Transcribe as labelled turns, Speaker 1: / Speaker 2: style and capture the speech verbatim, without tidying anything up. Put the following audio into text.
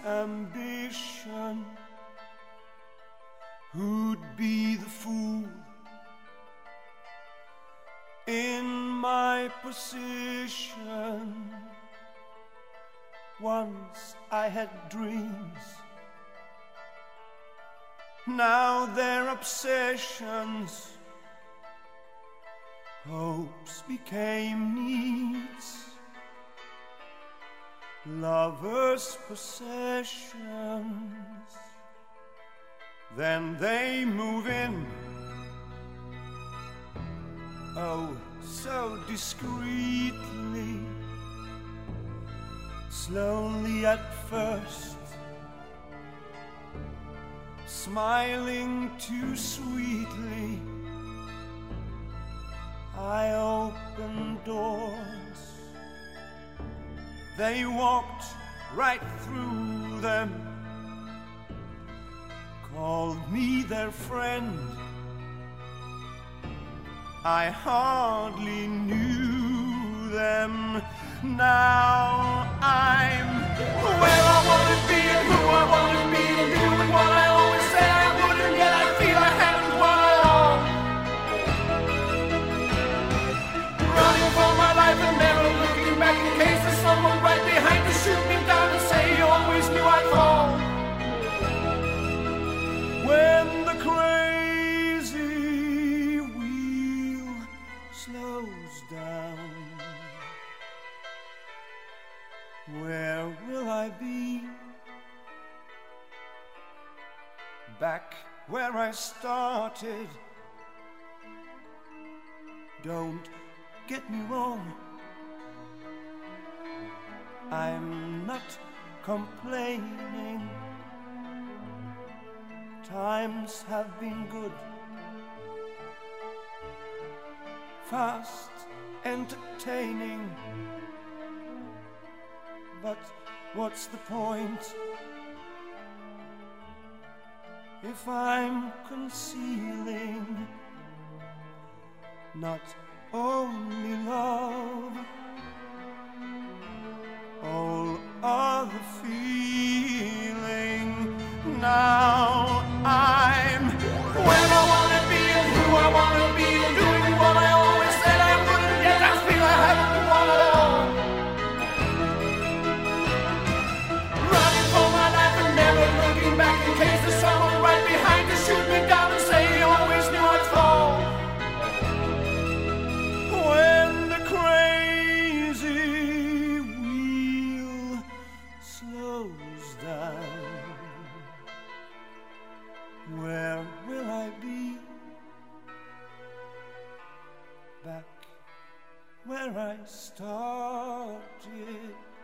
Speaker 1: ambition. Who'd be the fool in my position? Once I had dreams, now they're obsessions. Hopes became needs, lovers' possessions. Then they move in, oh, so discreetly, slowly at first, smiling too sweetly. I opened doors, they walked right through them, called me their friend. I hardly knew them. Now I'm where I want to be and who I want to be, and doing what I always said I would, and yet I feel I haven't won at all. Running for my life and never looking back in case there's someone right behind to shoot me down and say you always knew I'd fall. When the crazy wheel slows down, where will I be? Back where I started. Don't get me wrong, I'm not complaining. Times have been good, fast, entertaining. But what's the point if I'm concealing not only love, all other feeling? Now I'm where I wanna be and who I wanna be, and doing what I always said I wouldn't, yet I feel I haven't won at all. Running for my life and never looking back in case there's someone right behind to shoot me down and say you always knew I'd fall. When the crazy wheel slows down, where will I be? Back where I started.